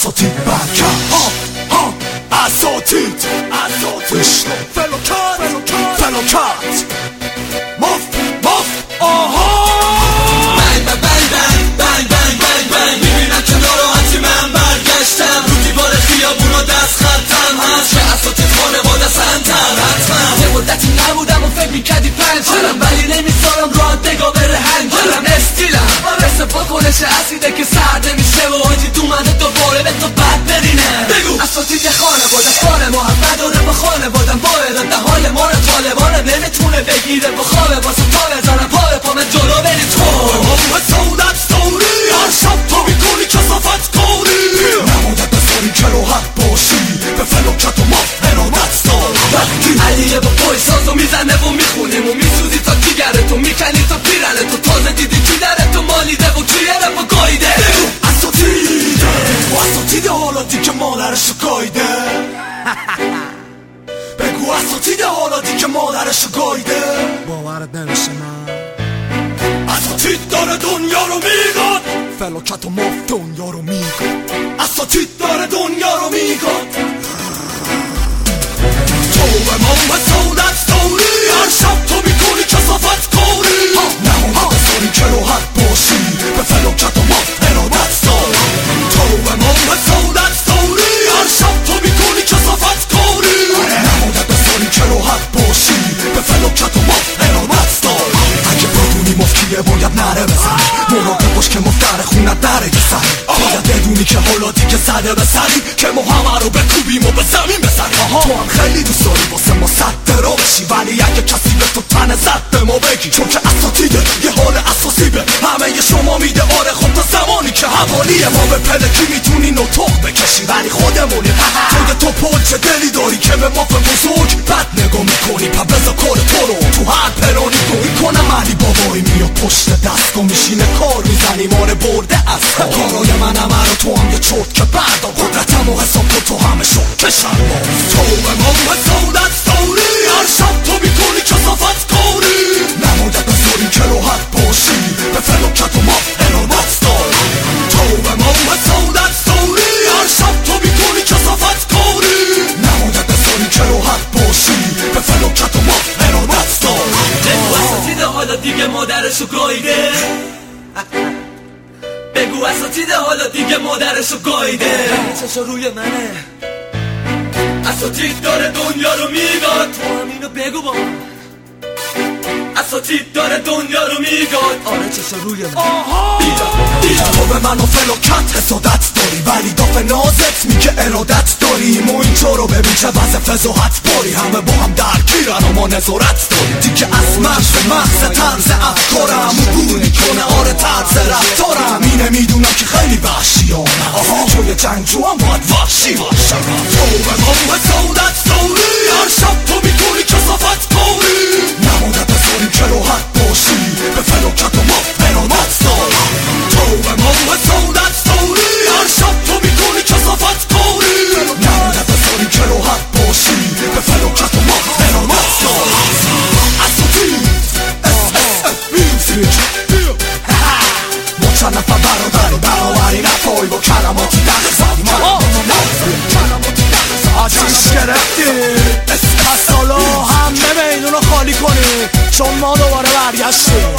اساتید برکت اساتید فلوکت مف آها بنگ بنگ بنگ بنگ بنگ بنگ بنگ میبینم که ناراحتی من برگشتم رو دیوار خیابونا دست خطم هست که اساتید خانواده سنتر حتما یه مدتی نبودم و فکر میکردی پنجرم ولی نمیذارم راه نگاه بره هنجرم استیلم مثل واکنش اسیده که سرد نمیشه و حاجی دومنه دوباره به تو بد برینه بگو اساتید خانواده کار محبت داره با خانوادم با اراده حال ما رو طالبانم نمیتونه بگیره با خوابه واسه پا بزنم پای پا من جلو بری تو همه سودت ستوری هر شب تو میکنی کسافت کاری نماده بذاری که راحت باشی به فلوکت و ماف ارادت داری علیه با پای سازو میزنه و میخونیم و میسوزی تا دیگره تو میکنی تا پیرنه تو تازه دیدی کی داره تو مالیده و توی رفت و گایده اساتید حالاتی که مادرشو گایده بگو اساتید حالاتی که مادرشو گایده باورت نمیشه من اساتید داره دنیا رو میگاد فلوکت و ماف دنیا رو میگاد اساتید داره دنیا رو میگاد تو به ما سودت ستوری هر شب تو میکنی کسافت کاری نمونده بذاری که راحت باشی به فلوکت و ماف ارادت داری تو به ما سودت ستوری هر شب تو میکنی کسافت کاری نمونده بذاری که راحت باشی به فلوکت و ماف ارادت داری اگه بدونی ماف کیه باید نره بزنی مراقب باش که ماف در خونت دره یه سری باید بدونی که حالاتی که زده به سری که ما همه رو بکوبیم و به زمین بزنی تو هم خیلی دوست داری واسه ما صد را بشی ولی اگه کسی به تو تن زد به ما بگی چون که اساتیده یه حال اساسی به همه شما میده آره خب تا زمانی که حوالیه ما به پلکی میتونی نطق بکشی ولی خودمونی تو پلچه دلی داری که به ما بزرگ بد نگاه میکنی پا بزا کار تو رو تو هر پلانی گویی کنم علی بابایی میاد پشت دستگاه میشینه کار میزنی ماره برده از کارای من همه رو تو هم یه چرت که بردا قدرتم و حساب تو همه شد کشن تو به ما سودت ستوری هر شب تو میکنی کسافت کاری نماده بذاری که راحت باشی به فلوکت و ماف ارادت داری تو به ما سودت ستوری هر شب تو میکنی کسافت کاری نماده بذاری که راحت باشی به فلوکت و ماف ارادت داری بگو اساتید حالا دیگه مادرشو گایده بگو اساتید حالا دیگه مادرشو گایده چشا روی منه اساتید داره دنیا رو میگاد تو همینو بگو با من اساتید داره دنیا رو میگاد آره چشا روی من تو به من و فلوکت حسادت داری ولی داف نازت میگه ارادت داریم و اینجا رو ببین چه وضع فضاحت باری همه با هم درگیرن و ما نظارت داریم دیگه از مغز طرز افکارم عبور میکنه آره طرز رفتارم اینه میدونم که خیلی وحشیانم توی جنگجو هم باید وحشی باشم تو به ما سودت ستوری هر شب تو میکنی کسافت کاری نماده بذاری که راحت باشی به فلوکت و ماف ارادت داری تو به ما سودت ستوری هر شب تو میکنی کسافت کاری نماده بذاری که راحت باشی به فلوکت و ماف ارادت داری اساتید میوزیک ما چند نفر برادری برابری نپایی با کلماتی دخزانی کلماتی دخزانی آتیش گرفتیم پس حالا همه میدون رو خالی کنیم چون ما دوباره برگشتیم